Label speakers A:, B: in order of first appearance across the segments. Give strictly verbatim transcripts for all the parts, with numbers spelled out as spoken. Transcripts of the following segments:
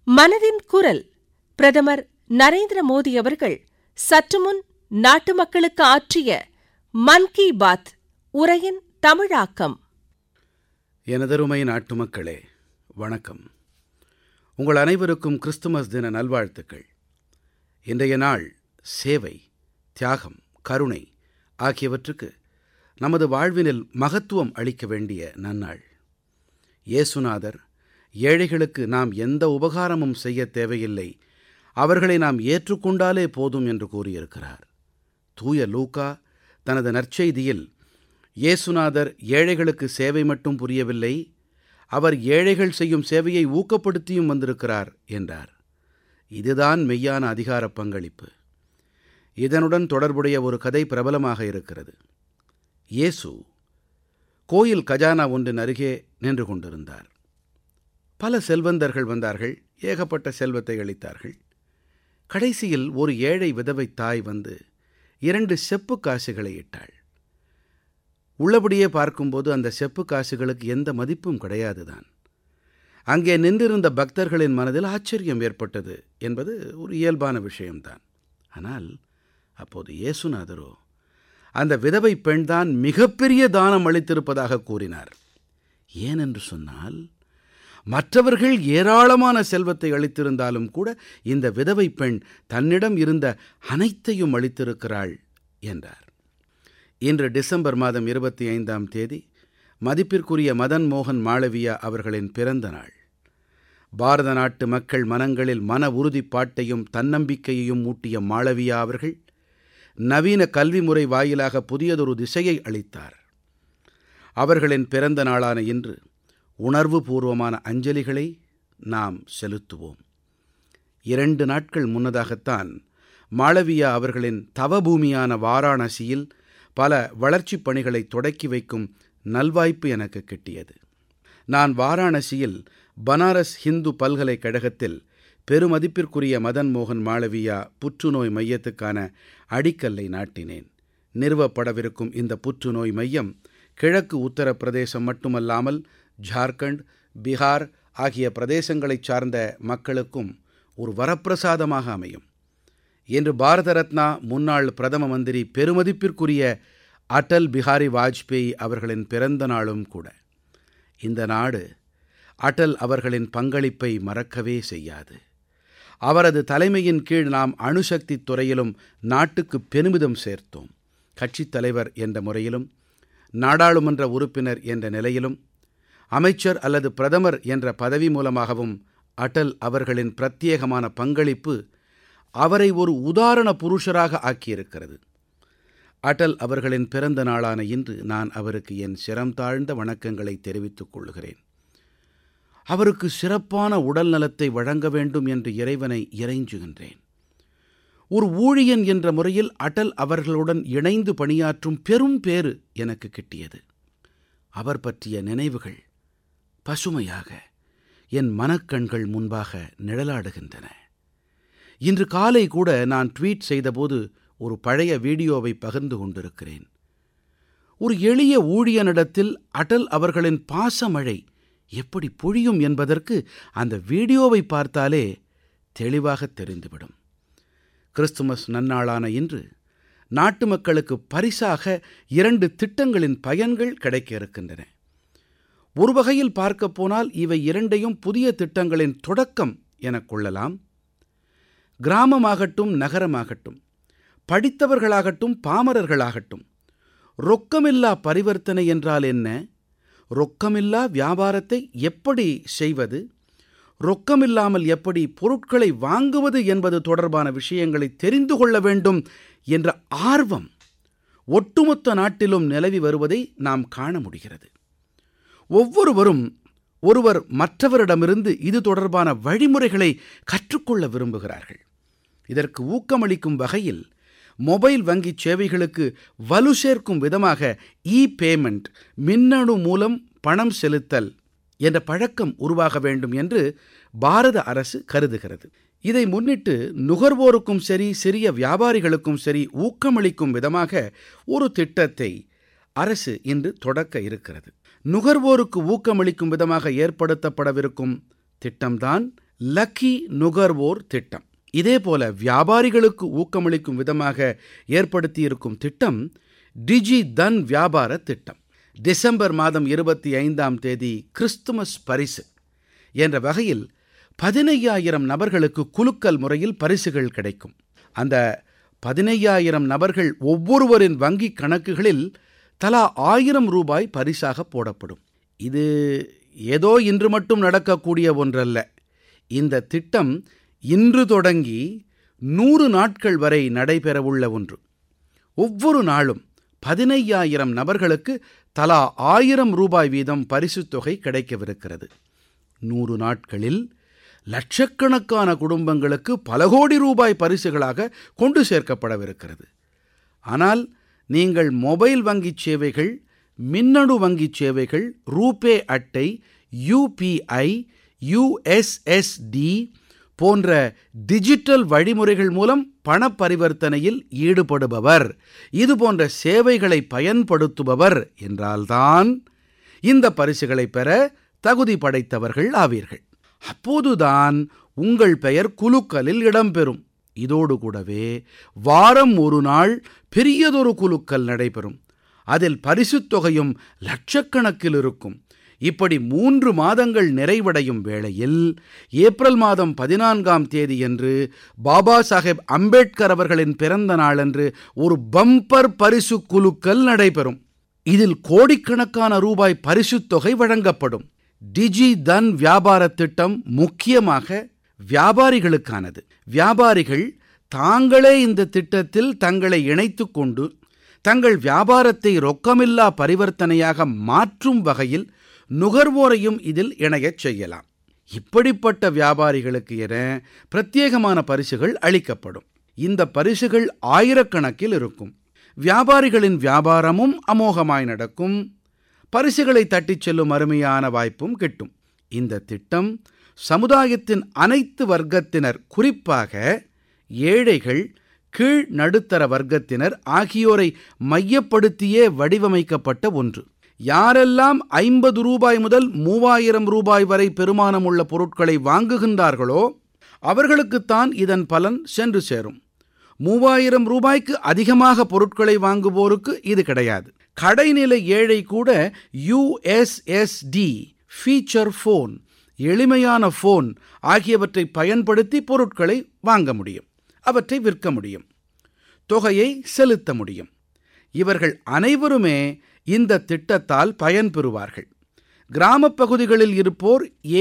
A: மனதின் குரல். பிரதமர் நரேந்திர மோடி அவர்கள் சற்றுமுன் நாட்டு மக்களுக்கு ஆற்றிய மன் கி பாத் உரையின் தமிழாக்கம்.
B: எனதருமை நாட்டு மக்களே, வணக்கம். உங்கள் அனைவருக்கும் கிறிஸ்துமஸ் தின நல்வாழ்த்துக்கள். இன்றைய நாள் சேவை, தியாகம், கருணை ஆகியவற்றுக்கு நமது வாழ்வினில் மகத்துவம் அளிக்க வேண்டிய நன்னாள். இயேசுநாதர் ஏழைகளுக்கு நாம் எந்த உபகாரமும் செய்ய தேவையில்லை, அவர்களை நாம் ஏற்றுக்கொண்டாலே போதும் என்று கூறியிருக்கிறார். தூய லூக்கா தனது நற்செய்தியில் இயேசுநாதர் ஏழைகளுக்கு சேவை மட்டும் புரியவில்லை, அவர் ஏழைகள் செய்யும் சேவையை ஊக்கப்படுத்தியும் வந்திருக்கிறார் என்றார். இதுதான் மெய்யான அதிகார பங்களிப்பு. இதனுடன் தொடர்புடைய ஒரு கதை பிரபலமாக இருக்கிறது. இயேசு கோயில் கஜானா ஒன்றின் அருகே நின்று கொண்டிருந்தார். பல செல்வந்தர்கள் வந்தார்கள், ஏகப்பட்ட செல்வத்தை அளித்தார்கள். கடைசியில் ஒரு ஏழை விதவை தாய் வந்து இரண்டு செப்பு காசுகளை இட்டாள். உள்ளபடியே பார்க்கும்போது அந்த செப்பு காசுகளுக்கு எந்த மதிப்பும் கிடையாதுதான். அங்கே நின்றிருந்த பக்தர்களின் மனதில் ஆச்சரியம் ஏற்பட்டது என்பது ஒரு இயல்பான விஷயம்தான். ஆனால் அப்போது இயேசுநாதரோ அந்த விதவை பெண்தான் மிகப்பெரிய தானம் அளித்திருப்பதாக கூறினார். ஏனென்று சொன்னால், மற்றவர்கள் ஏராளமான செல்வத்தை அளித்திருந்தாலும் கூட இந்த விதவை பெண் தன்னிடம் இருந்த அனைத்தையும் அளித்திருக்கிறாள் என்றார். இன்று டிசம்பர் மாதம் இருபத்தி ஐந்தாம் தேதி மதிப்பிற்குரிய மதன் மோகன் மாளவியா அவர்களின் பிறந்த நாள். பாரத நாட்டு மக்கள் மனங்களில் மன உறுதிப்பாட்டையும் தன்னம்பிக்கையையும் ஊட்டிய மாளவியா அவர்கள் நவீன கல்வி முறை வாயிலாக புதியதொரு திசையை அளித்தார். அவர்களின் பிறந்த நாளான இன்று உணர்வு பூர்வமான அஞ்சலிகளை நாம் செலுத்துவோம். இரண்டு நாட்கள் முன்னதாகத்தான் மாளவியா அவர்களின் தவபூமியான வாராணசியில் பல வளர்ச்சிப் பணிகளை தொடக்கி வைக்கும் நல்வாய்ப்பு எனக்கு கிட்டியது. நான் வாராணசியில் பனாரஸ் ஹிந்து பல்கலைக்கழகத்தில் பெருமதிப்பிற்குரிய மதன் மோகன் மாளவியா புற்றுநோய் மையத்துக்கான அடிக்கல்லை நாட்டினேன். நிறுவப்படவிருக்கும் இந்த புற்றுநோய் மையம் கிழக்கு உத்தரப்பிரதேசம் மட்டுமல்லாமல் ஜார்க்கண்ட், பீகார் ஆகிய பிரதேசங்களைச் சார்ந்த மக்களுக்கும் ஒரு வரப்பிரசாதமாக அமையும். இன்று பாரத ரத்னா முன்னாள் பிரதம மந்திரி பெருமதிப்பிற்குரிய அடல் பிஹாரி வாஜ்பேயி அவர்களின் பிறந்த நாளும் கூட. இந்த நாடு அடல் அவர்களின் பங்களிப்பை மறக்கவே செய்யாது. அவரது தலைமையின் கீழ் நாம் அணுசக்தி துறையிலும் நாட்டுக்கு பெருமிதம் சேர்த்தோம். கட்சித் தலைவர் என்ற முறையிலும், நாடாளுமன்ற உறுப்பினர் என்ற நிலையிலும், அமைச்சர் அல்லது பிரதமர் என்ற பதவி மூலமாகவும் அடல் அவர்களின் பிரத்யேகமான பங்களிப்பு அவரை ஒரு உதாரண புருஷராக ஆக்கியிருக்கிறது. அடல் அவர்களின் பிறந்த நாளான இன்று நான் அவருக்கு என் சிரம் தாழ்ந்த வணக்கங்களை தெரிவித்துக் கொள்கிறேன். அவருக்கு சிறப்பான உடல் நலத்தை வழங்க வேண்டும் என்று இறைவனை இறைஞ்சுகின்றேன். ஒரு ஊழியன் என்ற முறையில் அடல் அவர்களுடன் இணைந்து பணியாற்றும் பெரும் பேறு எனக்கு கிட்டியது. அவர் பற்றிய நினைவுகள் பசுமையாக என் மனக்கண்கள் முன்பாக நிழலாடுகின்றன. இன்று காலை கூட நான் ட்வீட் செய்தபோது ஒரு பழைய வீடியோவை பகிர்ந்து கொண்டிருக்கிறேன். ஒரு எளிய ஊழியனிடத்தில் அடல் அவர்களின் பாசமழை எப்படி பொழியும் என்பதற்கு அந்த வீடியோவை பார்த்தாலே தெளிவாக தெரிந்துவிடும். கிறிஸ்துமஸ் நன்னாளான இன்று நாட்டு மக்களுக்கு பரிசாக இரண்டு திட்டங்களின் பயன்கள் கிடைக்க இருக்கின்றன. ஒரு வகையில் பார்க்கப் போனால் இவை இரண்டையும் புதிய திட்டங்களின் தொடக்கம் எனக் கொள்ளலாம். கிராமமாகட்டும் நகரமாகட்டும், படித்தவர்களாகட்டும் பாமரர்களாகட்டும், ரொக்கமில்லா பரிவர்த்தனை என்றால் என்ன, ரொக்கமில்லா வியாபாரத்தை எப்படி செய்வது, ரொக்கமில்லாமல் எப்படி பொருட்களை வாங்குவது என்பது தொடர்பான விஷயங்களை தெரிந்து கொள்ள வேண்டும் என்ற ஆர்வம் ஒட்டுமொத்த நாட்டிலும் நிலவி வருவதை நாம் காண முடிகிறது. ஒவ்வொருவரும் ஒருவர் மற்றவரிடமிருந்து இது தொடர்பான வழிமுறைகளை கற்றுக்கொள்ள விரும்புகிறார்கள். இதற்கு ஊக்கமளிக்கும் வகையில் மொபைல் வங்கி சேவைகளுக்கு வலு சேர்க்கும் விதமாக இ பேமெண்ட், மின்னணு மூலம் பணம் செலுத்தல் என்ற பழக்கம் உருவாக வேண்டும் என்று பாரத அரசு கருதுகிறது. இதை முன்னிட்டு நுகர்வோருக்கும் சரி, சிறிய வியாபாரிகளுக்கும் சரி ஊக்கமளிக்கும் விதமாக ஒரு திட்டத்தை அரசு இன்று தொடக்க இருக்கிறது. நுகர்வோருக்கு ஊக்கமளிக்கும் விதமாக ஏற்படுத்தப்படவிருக்கும் திட்டம்தான் லக்கி நுகர்வோர் திட்டம். இதேபோல வியாபாரிகளுக்கு ஊக்கமளிக்கும் விதமாக ஏற்படுத்தியிருக்கும் திட்டம் டிஜி தன் வியாபார திட்டம். டிசம்பர் மாதம் இருபத்தி ஐந்தாம் தேதி கிறிஸ்துமஸ் பரிசு என்ற வகையில் பதினையாயிரம் நபர்களுக்கு குலுக்கல் முறையில் பரிசுகள் கிடைக்கும். அந்த பதினையாயிரம் நபர்கள் ஒவ்வொருவரின் வங்கிக் கணக்குகளில் தலா ஆயிரம் ரூபாய் பரிசாக போடப்படும். இது ஏதோ இன்று மட்டும் நடக்கக்கூடிய ஒன்றல்ல. இந்த திட்டம் இன்று தொடங்கி நூறு நாட்கள் வரை நடைபெறவுள்ள ஒன்று. ஒவ்வொரு நாளும் பதினையாயிரம் நபர்களுக்கு தலா ஆயிரம் ரூபாய் வீதம் பரிசுத் தொகை கிடைக்கவிருக்கிறது. நூறு நாட்களில் லட்சக்கணக்கான குடும்பங்களுக்கு பல கோடி ரூபாய் பரிசுகளாக கொண்டு சேர்க்கப்படவிருக்கிறது. ஆனால் நீங்கள் மொபைல் வங்கிச் சேவைகள், மின்னணு வங்கிச் சேவைகள், ரூபே அட்டை, யூபிஐ, யூஎஸ்எஸ்டி போன்ற டிஜிட்டல் வழிமுறைகள் மூலம் பண பரிவர்த்தனையில் ஈடுபடுபவர், இது போன்ற சேவைகளை பயன்படுத்துபவர் என்றால்தான் இந்த பரிசுகளை பெற தகுதி படைத்தவர்கள் ஆவீர்கள். அப்போதுதான் உங்கள் பெயர் குலுக்கலில் இடம்பெறும். இதோடு கூடவே வாரம் ஒரு நாள் பெரியதொரு குலுக்கல் நடைபெறும். அதில் பரிசுத் தொகையும் லட்சக்கணக்கில் இருக்கும். இப்படி மூன்று மாதங்கள் நிறைவடையும் வேளையில் ஏப்ரல் மாதம் பதினான்காம் தேதியன்று பாபா சாஹேப் அம்பேத்கர் அவர்களின் பிறந்த நாளன்று ஒரு பம்பர் பரிசு குலுக்கல் நடைபெறும். இதில் கோடிக்கணக்கான ரூபாய் பரிசுத் தொகை வழங்கப்படும். டிஜி தன் வியாபார திட்டம் முக்கியமாக வியாபாரிகளுக்கானது. வியாபாரிகள் தாங்களே இந்த திட்டத்தில் தங்களை இணைத்துக் கொண்டு தங்கள் வியாபாரத்தை ரொக்கமில்லா பரிவர்த்தனையாக மாற்றும் வகையில் நுகர்வோரையும் இதில் இணையச் செய்யலாம். இப்படிப்பட்ட வியாபாரிகளுக்கு என பிரத்யேகமான பரிசுகள் அளிக்கப்படும். இந்த பரிசுகள் ஆயிரக்கணக்கில் இருக்கும். வியாபாரிகளின் வியாபாரமும் அமோகமாய் நடக்கும். பரிசுகளை தட்டிச் செல்லும் அருமையான வாய்ப்பும் கிட்டும். இந்த திட்டம் சமுதாயத்தின் அனைத்து வர்க்கத்தினர், குறிப்பாக ஏழைகள், கீழ் நடுத்தர வர்க்கத்தினர் ஆகியோரை மையப்படுத்தியே வடிவமைக்கப்பட்ட ஒன்று. யாரெல்லாம் ஐம்பது ரூபாய் முதல் மூவாயிரம் ரூபாய் வரை பெருமானம் உள்ள பொருட்களை வாங்குகின்றார்களோ அவர்களுக்குத்தான் இதன் பலன் சென்று சேரும். மூவாயிரம் ரூபாய்க்கு அதிகமாக பொருட்களை வாங்குவோருக்கு இது கிடையாது. கடைநிலை ஏழை கூட யூஎஸ்எஸ்டி, ஃபீச்சர் ஃபோன், எளிமையான ஃபோன் ஆகியவற்றை பயன்படுத்தி பொருட்களை வாங்க முடியும். அவற்றை விற்க முடியும். தொகையை செலுத்த முடியும். இவர்கள் அனைவருமே இந்த திட்டத்தால் பயன்பெறுவார்கள். கிராமப் பகுதிகளில் இருப்போர்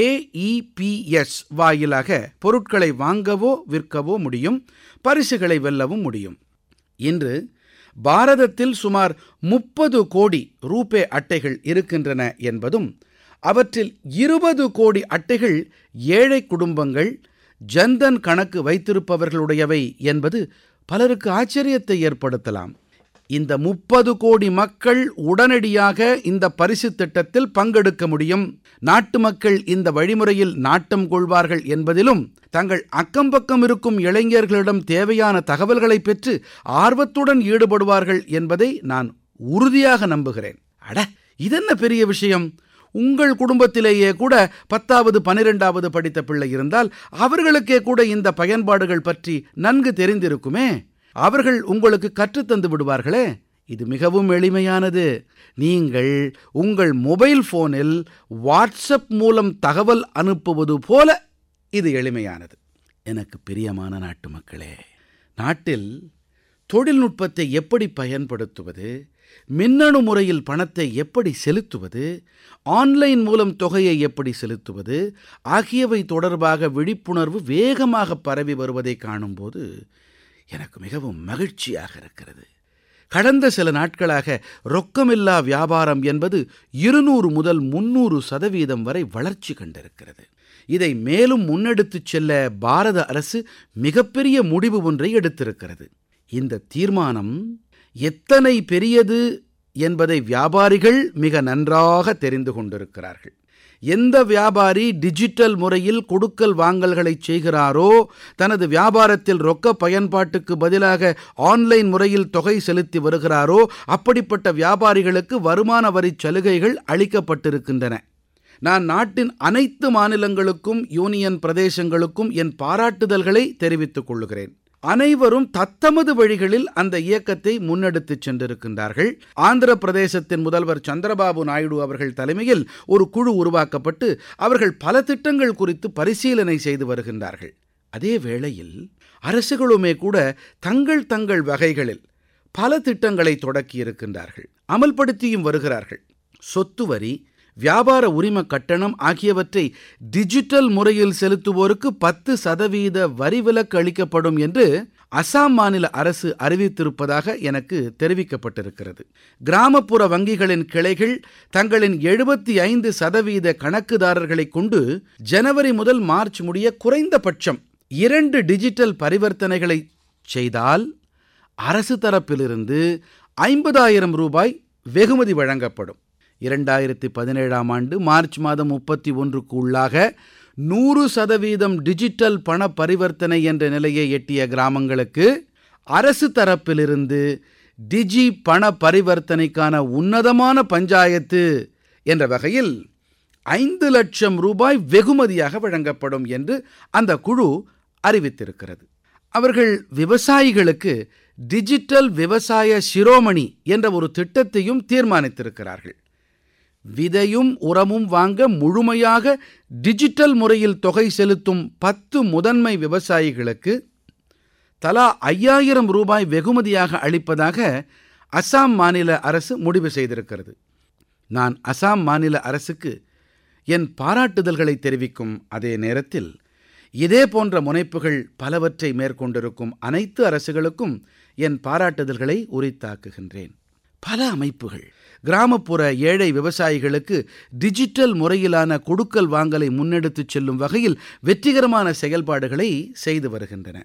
B: ஏஇபிஎஸ் வாயிலாக பொருட்களை வாங்கவோ விற்கவோ முடியும். பரிசுகளை வெல்லவும் முடியும். இன்று பாரதத்தில் சுமார் முப்பது கோடி ரூபே அட்டைகள் இருக்கின்றன என்பதும், அவற்றில் இருபது கோடி அட்டைகள் ஏழை குடும்பங்கள், ஜன்தன் கணக்கு வைத்திருப்பவர்களுடையவை என்பது பலருக்கு ஆச்சரியத்தை ஏற்படுத்தலாம். இந்த முப்பது கோடி மக்கள் உடனடியாக இந்த பரிசு திட்டத்தில் பங்கெடுக்க முடியும். நாட்டு மக்கள் இந்த வழிமுறையில் நாட்டம் கொள்வார்கள் என்பதிலும், தங்கள் அக்கம்பக்கம் இருக்கும் இளைஞர்களிடம் தேவையான தகவல்களை பெற்று ஆர்வத்துடன் ஈடுபடுவார்கள் என்பதை நான் உறுதியாக நம்புகிறேன். அட, இதென்ன பெரிய விஷயம்! உங்கள் குடும்பத்திலேயே கூட பத்தாவது பனிரெண்டாவது படித்த பிள்ளை இருந்தால் அவர்களுக்கே கூட இந்த பயன்பாடுகள் பற்றி நன்கு தெரிந்திருக்குமே. அவர்கள் உங்களுக்கு கற்றுத்தந்து விடுவார்களே. இது மிகவும் எளிமையானது. நீங்கள் உங்கள் மொபைல் போனில் வாட்ஸ்அப் மூலம் தகவல் அனுப்புவது போல இது எளிமையானது. எனக்கு பிரியமான நாட்டு மக்களே, நாட்டில் தொழில்நுட்பத்தை எப்படி பயன்படுத்துவது, மின்னணு முறையில் பணத்தை எப்படி செலுத்துவது, ஆன்லைன் மூலம் தொகையை எப்படி செலுத்துவது ஆகியவை தொடர்பாக விழிப்புணர்வு வேகமாக பரவி வருவதை காணும்போது எனக்கு மிகவும் மகிழ்ச்சியாக இருக்கிறது. கடந்த சில நாட்களாக ரொக்கமில்லா வியாபாரம் என்பது இருநூறு முதல் முன்னூறு சதவீதம் வரை வளர்ச்சி கண்டிருக்கிறது. இதை மேலும் முன்னெடுத்துச் செல்ல பாரத அரசு மிகப்பெரிய முடிவு ஒன்றை எடுத்திருக்கிறது. இந்த தீர்மானம் எத்தனை பெரியது என்பதை வியாபாரிகள் மிக நன்றாக தெரிந்து கொண்டிருக்கிறார்கள். எந்த வியாபாரி டிஜிட்டல் முறையில் கொடுக்கல் வாங்கல்களை செய்கிறாரோ, தனது வியாபாரத்தில் ரொக்க பயன்பாட்டுக்கு பதிலாக ஆன்லைன் முறையில் தொகை செலுத்தி வருகிறாரோ, அப்படிப்பட்ட வியாபாரிகளுக்கு வருமான வரி சலுகைகள் அளிக்கப்பட்டிருக்கின்றன. நான் நாட்டின் அனைத்து மாநிலங்களுக்கும் யூனியன் பிரதேசங்களுக்கும் என் பாராட்டுதல்களை தெரிவித்துக் கொள்கிறேன். அனைவரும் தத்தமது வழிகளில் அந்த இயக்கத்தை முன்னெடுத்துச் சென்றிருக்கின்றார்கள். ஆந்திர பிரதேசத்தின் முதல்வர் சந்திரபாபு நாயுடு அவர்கள் தலைமையில் ஒரு குழு உருவாக்கப்பட்டு அவர்கள் பல திட்டங்கள் குறித்து பரிசீலனை செய்து வருகின்றார்கள். அதே வேளையில் அரசுகளுமே கூட தங்கள் தங்கள் வகைகளில் பல திட்டங்களை தொடக்கி இருக்கின்றார்கள், அமல்படுத்தியும் வருகிறார்கள். சொத்து வரி, வியாபார உரிம கட்டணம் ஆகியவற்றை டிஜிட்டல் முறையில் செலுத்துவோருக்கு பத்து சதவீத வரி விலக்கு அளிக்கப்படும் என்று அசாம் மாநில அரசு அறிவித்திருப்பதாக எனக்கு தெரிவிக்கப்பட்டிருக்கிறது. கிராமப்புற வங்கிகளின் கிளைகள் தங்களின் எழுபத்தி ஐந்து சதவீத கணக்குதாரர்களை கொண்டு ஜனவரி முதல் மார்ச் முடிய குறைந்தபட்சம் இரண்டு டிஜிட்டல் பரிவர்த்தனைகளை செய்தால் அரசு தரப்பிலிருந்து ஐம்பதாயிரம் ரூபாய் வெகுமதி வழங்கப்படும். இரண்டாயிரத்தி பதினேழாம் ஆண்டு மார்ச் மாதம் முப்பத்தி ஒன்றுக்கு உள்ளாக நூறு சதவீதம் டிஜிட்டல் பண பரிவர்த்தனை என்ற நிலையை எட்டிய கிராமங்களுக்கு அரசு தரப்பிலிருந்து டிஜி பண பரிவர்த்தனைக்கான உன்னதமான பஞ்சாயத்து என்ற வகையில் ஐந்து லட்சம் ரூபாய் வெகுமதியாக வழங்கப்படும் என்று அந்த குழு அறிவித்திருக்கிறது. அவர்கள் விவசாயிகளுக்கு டிஜிட்டல் விவசாய சிரோமணி என்ற ஒரு திட்டத்தையும் தீர்மானித்திருக்கிறார்கள். விதையும் உரமும் வாங்க முழுமையாக டிஜிட்டல் முறையில் தொகை செலுத்தும் பத்து முதன்மை விவசாயிகளுக்கு தலா ஐயாயிரம் ரூபாய் வெகுமதியாக அளிப்பதாக அசாம் மாநில அரசு முடிவு செய்திருக்கிறது. நான் அசாம் மாநில அரசுக்கு என் பாராட்டுதல்களை தெரிவிக்கும் அதே நேரத்தில் இதே போன்ற முனைப்புகள் பலவற்றை மேற்கொண்டிருக்கும் அனைத்து அரசுகளுக்கும் என் பாராட்டுதல்களை உரித்தாக்குகின்றேன். பல அமைப்புகள் கிராமப்புற ஏழை விவசாயிகளுக்கு டிஜிட்டல் முறையிலான கொடுக்கல் வாங்கலை முன்னெடுத்துச் செல்லும் வகையில் வெற்றிகரமான செயல்பாடுகளை செய்து வருகின்றன.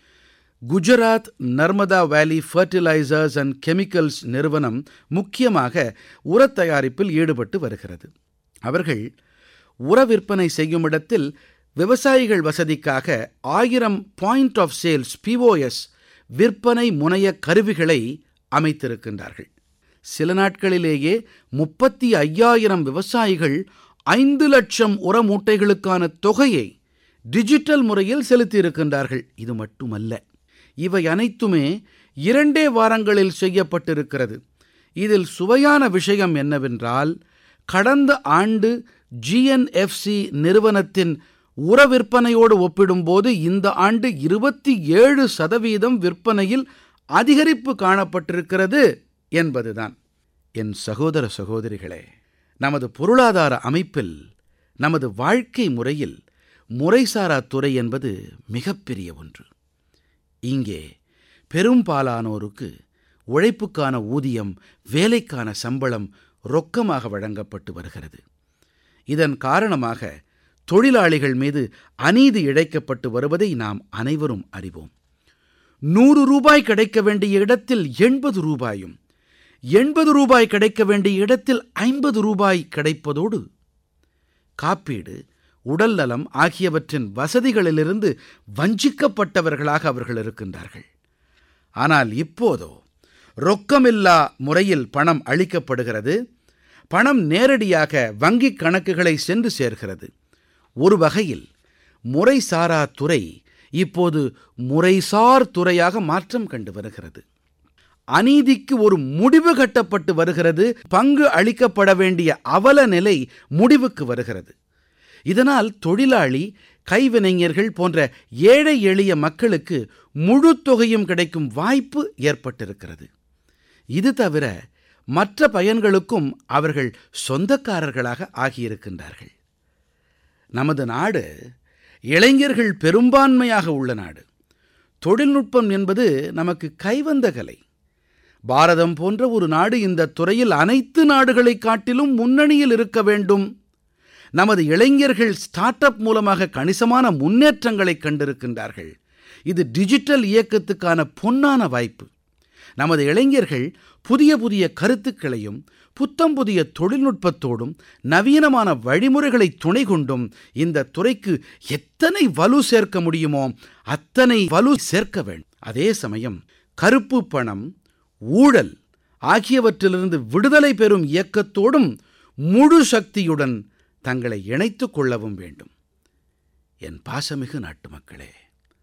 B: குஜராத் நர்மதா வேலி ஃபர்டிலைசர்ஸ் அண்ட் கெமிக்கல்ஸ் நிறுவனம் முக்கியமாக உரத் தயாரிப்பில் ஈடுபட்டு வருகிறது. அவர்கள் உர விற்பனை செய்யும் இடத்தில் விவசாயிகள் வசதிக்காக ஆயிரம் பாயிண்ட் ஆஃப் சேல்ஸ் பிஓஎஸ் விற்பனை முனைய கருவிகளை அமைத்திருக்கின்றார்கள். சில நாட்களிலேயே முப்பத்தி ஐயாயிரம் விவசாயிகள் ஐந்து லட்சம் உர மூட்டைகளுக்கான தொகையை டிஜிட்டல் முறையில் செலுத்தியிருக்கின்றார்கள். இது மட்டுமல்ல, இவை அனைத்துமே இரண்டே வாரங்களில் செய்யப்பட்டிருக்கிறது. இதில் சுவையான விஷயம் என்னவென்றால், கடந்த ஆண்டு ஜிஎன்எஃப்சி நிறுவனத்தின் உர விற்பனையோடு ஒப்பிடும்போது இந்த ஆண்டு இருபத்தி ஏழு சதவீதம் விற்பனையில் அதிகரிப்பு காணப்பட்டிருக்கிறது என்பதுதான். என் சகோதர சகோதரிகளே, நமது பொருளாதார அமைப்பில், நமது வாழ்க்கை முறையில் முறைசாரா துறை என்பது மிகப்பெரிய ஒன்று. இங்கே பெரும்பாலானோருக்கு உழைப்புக்கான ஊதியம், வேலைக்கான சம்பளம் ரொக்கமாக வழங்கப்பட்டு வருகிறது. இதன் காரணமாக தொழிலாளிகள் மீது அநீதி இழைக்கப்பட்டு வருவதை நாம் அனைவரும் அறிவோம். நூறு ரூபாய் கிடைக்க வேண்டிய இடத்தில் எண்பது ரூபாயும், எண்பது ரூபாய் கிடைக்க வேண்டிய இடத்தில் ஐம்பது ரூபாய் கிடைப்பதோடு காப்பீடு, உடல் நலம் ஆகியவற்றின் வசதிகளிலிருந்து வஞ்சிக்கப்பட்டவர்களாக அவர்கள் இருக்கின்றார்கள். ஆனால் இப்போதோ ரொக்கமில்லா முறையில் பணம் அளிக்கப்படுகிறது. பணம் நேரடியாக வங்கிக் கணக்குகளை சென்று சேர்கிறது. ஒரு வகையில் முறைசாரா துறை இப்போது முறைசார் துறையாக மாற்றம் கண்டு வருகிறது. அநீதிக்கு ஒரு முடிவு கட்டப்பட்டு வருகிறது. பங்கு அளிக்கப்பட வேண்டிய அவல நிலை முடிவுக்கு வருகிறது. இதனால் தொழிலாளி, கைவினைஞர்கள் போன்ற ஏழை எளிய மக்களுக்கு முழு தொகையும் கிடைக்கும் வாய்ப்பு ஏற்பட்டிருக்கிறது. இது தவிர மற்ற பயன்களுக்கும் அவர்கள் சொந்தக்காரர்களாக ஆகியிருக்கின்றார்கள். நமது நாடு இளைஞர்கள் பெரும்பான்மையாக உள்ள நாடு. தொழில்நுட்பம் என்பது நமக்கு கைவந்த கலை. பாரதம் போன்ற ஒரு நாடு இந்த துறையில் அனைத்து நாடுகளைக் காட்டிலும் முன்னணியில் இருக்க வேண்டும். நமது இளைஞர்கள் ஸ்டார்ட் அப் மூலமாக கணிசமான முன்னேற்றங்களை கண்டிருக்கின்றார்கள். இது டிஜிட்டல் இயக்கத்துக்கான பொன்னான வாய்ப்பு. நமது இளைஞர்கள் புதிய புதிய கருத்துக்களையும் புத்தம் புதிய தொழில்நுட்பத்தோடும் நவீனமான வழிமுறைகளை துணை கொண்டும் இந்த துறைக்கு எத்தனை வலு சேர்க்க முடியுமோ அத்தனை வலு சேர்க்க வேண்டும். அதே சமயம் கருப்பு பணம், ஊழல் ஆகியவற்றிலிருந்து விடுதலை பெறும் இயக்கத்தோடும் முழு சக்தியுடன் தங்களை இணைத்துக் கொள்ளவும் வேண்டும். என் பாசமிகு நாட்டுமக்களே,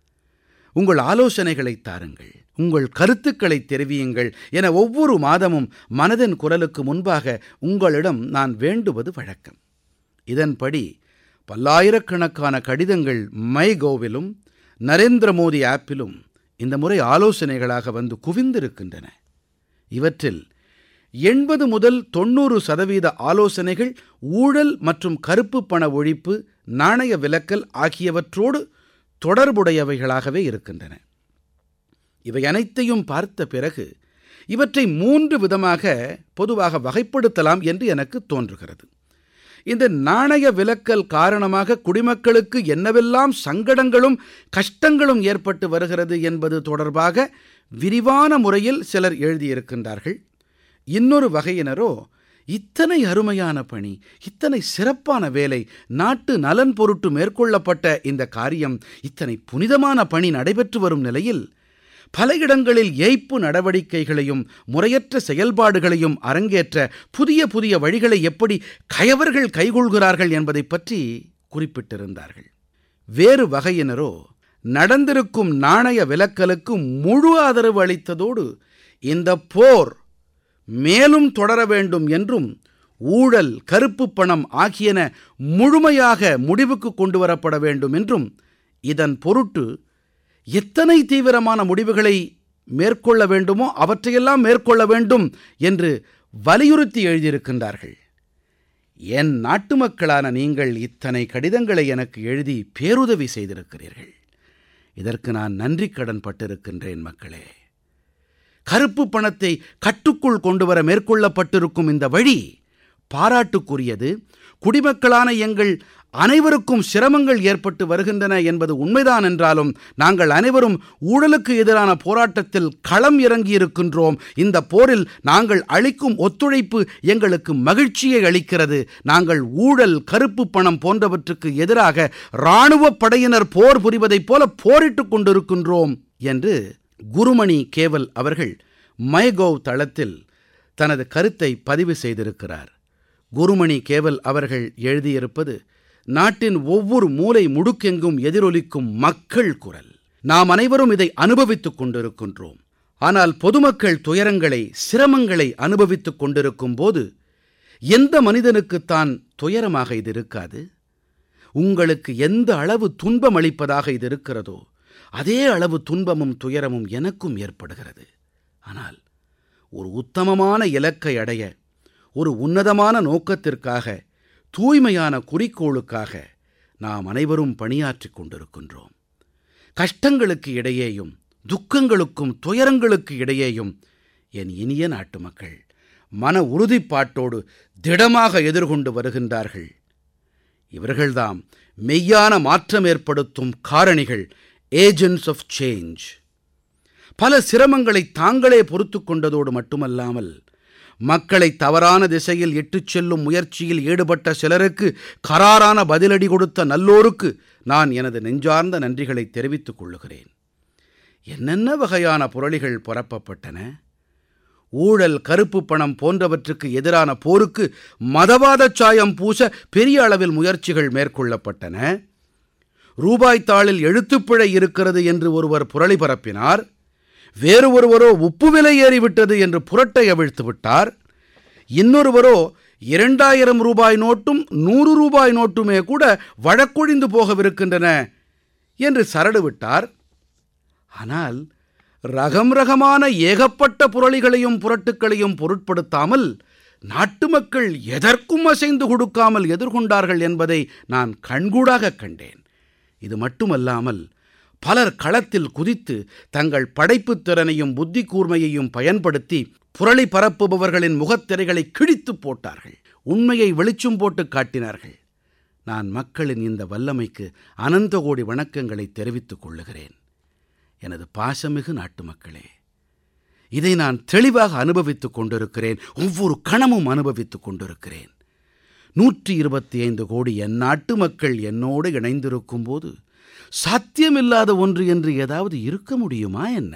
B: உங்கள் ஆலோசனைகளை தாருங்கள், உங்கள் கருத்துக்களை தெரிவியுங்கள் என ஒவ்வொரு மாதமும் மனதின் குரலுக்கு முன்பாக உங்களிடம் நான் வேண்டுவது வழக்கம். இதன்படி பல்லாயிரக்கணக்கான கடிதங்கள் மைகோவிலும் நரேந்திர மோடி ஆப்பிலும் இந்த முறை ஆலோசனைகளாக வந்து குவிந்திருக்கின்றன. இவற்றில் எண்பது முதல் தொண்ணூறு சதவீத ஆலோசனைகள் ஊழல் மற்றும் கருப்பு பண ஒழிப்பு, நாணய விலக்கல் ஆகியவற்றோடு தொடர்புடையவைகளாகவே இருக்கின்றன. இவை அனைத்தையும் பார்த்த பிறகு இவற்றை மூன்று விதமாக பொதுவாக வகைப்படுத்தலாம் என்று எனக்கு தோன்றுகிறது. இந்த நாணய விலக்கல் காரணமாக குடிமக்களுக்கு என்னவெல்லாம் சங்கடங்களும் கஷ்டங்களும் ஏற்பட்டு வருகிறது என்பது தொடர்பாக விரிவான முறையில் சிலர் எழுதியிருக்கின்றார்கள். இன்னொரு வகையினரோ, இத்தனை அருமையான பணி, இத்தனை சிறப்பான வேலை, நாட்டு நலன் பொருட்டு மேற்கொள்ளப்பட்ட இந்த காரியம், இத்தனை புனிதமான பணி நடைபெற்று வரும் நிலையில் பல இடங்களில் ஏய்ப்பு நடவடிக்கைகளையும் முறையற்ற செயல்பாடுகளையும் அரங்கேற்ற புதிய புதிய வழிகளை எப்படி கயவர்கள் கைகொள்கிறார்கள் என்பதை பற்றி குறிப்பிட்டிருந்தார்கள். வேறு வகையினரோ நடந்திருக்கும் நாணய விலக்கலுக்கு முழு ஆதரவு அளித்ததோடு இந்த போர் மேலும் தொடர வேண்டும் என்றும் ஊழல், கருப்பு பணம் ஆகியன முழுமையாக முடிவுக்கு கொண்டு வரப்பட வேண்டும் என்றும் இதன் பொருட்டு எத்தனை தீவிரமான முடிவுகளை மேற்கொள்ள வேண்டுமோ அவற்றையெல்லாம் மேற்கொள்ள வேண்டும் என்று வலியுறுத்தி எழுதியிருக்கின்றார்கள். என் நாட்டு மக்களான நீங்கள் இத்தனை கடிதங்களை எனக்கு எழுதி பேருதவி செய்திருக்கிறீர்கள். இதற்கு நான் நன்றி கடன் பட்டிருக்கின்றேன் மக்களே. கருப்பு பணத்தை கட்டுக்குள் கொண்டுவர மேற்கொள்ளப்பட்டிருக்கும் இந்த வழி பாராட்டுக்குரியது. குடிமக்களான எங்கள் அனைவருக்கும் சிரமங்கள் ஏற்பட்டு வருகின்றன என்பது உண்மைதான் என்றாலும் நாங்கள் அனைவரும் ஊழலுக்கு எதிரான போராட்டத்தில் களம் இறங்கியிருக்கின்றோம். இந்த போரில் நாங்கள் அளிக்கும் ஒத்துழைப்பு எங்களுக்கு மகிழ்ச்சியை அளிக்கிறது. நாங்கள் ஊழல், கருப்பு பணம் போன்றவற்றுக்கு எதிராக இராணுவ படையினர் போர் புரிவதைப் போல போரிட்டுக் கொண்டிருக்கின்றோம் என்று குருமணி கேவல் அவர்கள் மைகோவ் தளத்தில் தனது கருத்தை பதிவு செய்திருக்கிறார். குருமணி கேவல் அவர்கள் எழுதியிருப்பது நாட்டின் ஒவ்வொரு மூலை முடுக்கெங்கும் எதிரொலிக்கும் மக்கள் குரல். நாம் அனைவரும் இதை அனுபவித்துக் கொண்டிருக்கின்றோம். ஆனால் பொதுமக்கள் துயரங்களை, சிரமங்களை அனுபவித்துக் கொண்டிருக்கும் போது எந்த மனிதனுக்குத்தான் துயரமாக இது இருக்காது? உங்களுக்கு எந்த அளவு துன்பம் அளிப்பதாக இது இருக்கிறதோ அதே அளவு துன்பமும் துயரமும் எனக்கும் ஏற்படுகிறது. ஆனால் ஒரு உத்தமமான இலக்கை அடைய, ஒரு உன்னதமான நோக்கத்திற்காக, தூய்மையான குறிக்கோளுக்காக நாம் அனைவரும் பணியாற்றிக் கொண்டிருக்கின்றோம். கஷ்டங்களுக்கு இடையேயும், துக்கங்களுக்கும் துயரங்களுக்கு இடையேயும் என் இனிய நாட்டு மக்கள் மன உறுதிப்பாட்டோடு திடமாக எதிர்கொண்டு வருகின்றார்கள். இவர்கள்தாம் மெய்யான மாற்றம் ஏற்படுத்தும் காரணிகள், ஏஜென்ட்ஸ் ஆஃப் சேஞ்ச். பல சிரமங்களை தாங்களே பொறுத்து கொண்டதோடு மட்டுமல்லாமல் மக்களை தவறான திசையில் இட்டுச் செல்லும் முயற்சியில் ஈடுபட்ட சிலருக்கு கராரான பதிலடி கொடுத்த நல்லோருக்கு நான் எனது நெஞ்சார்ந்த நன்றிகளை தெரிவித்துக் கொள்ளுகிறேன். என்னென்ன வகையான புரளிகள் புரப்பப்பட்டன! ஊழல், கருப்பு பணம் போன்றவற்றுக்கு எதிரான போருக்கு மதவாத சாயம் பூச பெரிய அளவில் முயற்சிகள் மேற்கொள்ளப்பட்டன. ரூபாய் தாளில் எழுத்துப்பிழை இருக்கிறது என்று ஒருவர் புரளி பரப்பினார். வேறு ஒருவரோ உப்பு விலை ஏறிவிட்டது என்று புரட்டை அவிழ்த்து விட்டார். இன்னொருவரோ இரண்டாயிரம் ரூபாய் நோட்டும் நூறு ரூபாய் நோட்டுமே கூட வழக்கொழிந்து போகவிருக்கின்றன என்று சரடு விட்டார். ஆனால் ரகம் ரகமான ஏகப்பட்ட புரளிகளையும் புரட்டுக்களையும் பொருட்படுத்தாமல் நாட்டு மக்கள் எதற்கும் அசைந்து கொடுக்காமல் எதிர்கொண்டார்கள் என்பதை நான் கண்கூடாக கண்டேன். இது மட்டுமல்லாமல் பலர் களத்தில் குதித்து தங்கள் படைப்புத் திறனையும் புத்தி கூர்மையையும் பயன்படுத்தி புரளி பரப்புபவர்களின் முகத்திரைகளை கிழித்து போட்டார்கள். உண்மையை வெளிச்சம் போட்டு காட்டினார்கள். நான் மக்களின் இந்த வல்லமைக்கு அனந்த கோடி வணக்கங்களை தெரிவித்துக் கொள்ளுகிறேன். எனது பாசமிகு நாட்டு மக்களே, இதை நான் தெளிவாக அனுபவித்துக் கொண்டிருக்கிறேன். ஒவ்வொரு கணமும் அனுபவித்துக் கொண்டிருக்கிறேன். நூற்றி இருபத்தி ஐந்து கோடி என் நாட்டு மக்கள் என்னோடு இணைந்திருக்கும் போது சாத்தியமில்லாத ஒன்று என்று ஏதாவது இருக்க முடியுமா என்ன?